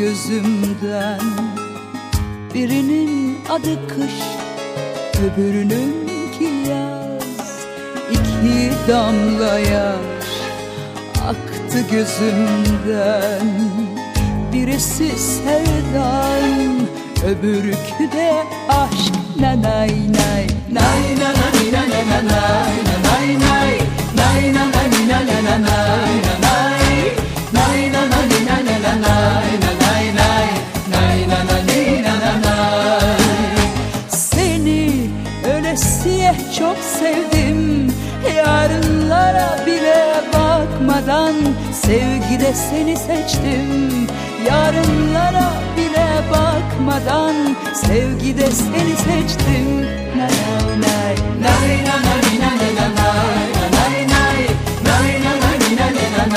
gözümden. Birinin adı kış, öbürününki yaz. İki damla yaş aktı gözümden. Birisi sevdan, öbürkü de aşk. Nay nay nay nay nay nay nay nay nay nay nay nay nay nay. Seni ölesiye çok sevdim, yarınlara bile bakmadan sevgide seni seçtim. Yarınlara bile bakmadan sevgide seni seçtim. Nay nay nay nay nay nay nay nay nay nay nay nay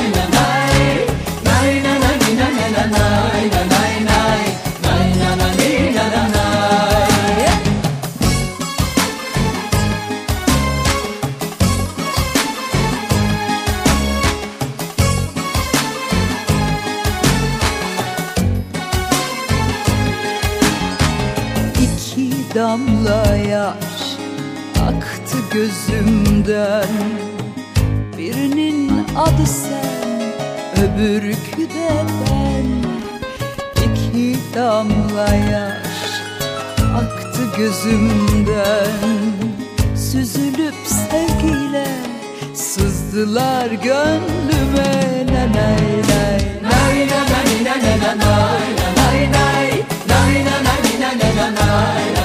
damla yaş aktı gözümden. Birinin adı sen, öbürkü de ben. İki damla yaş aktı gözümden. Süzülüp sevgiyle sızdılar gönlüme. Nay nay nay nay nay nay nay nay nay nay nay nay.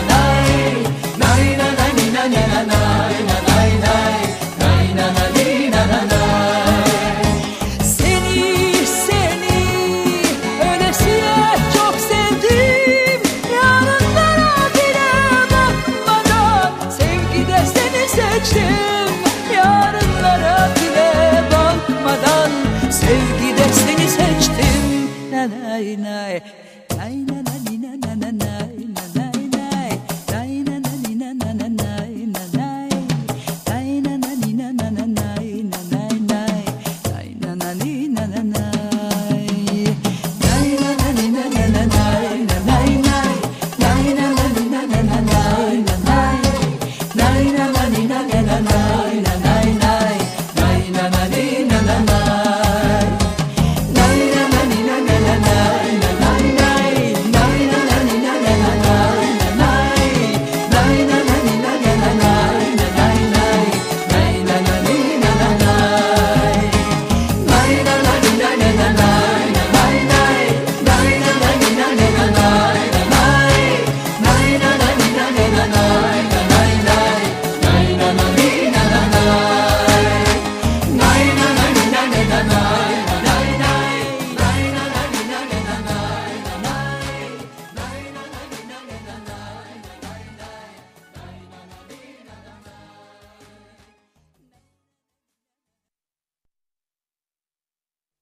Yarınlara bile bakmadan sevgide seni seçtim. Nay nay nay.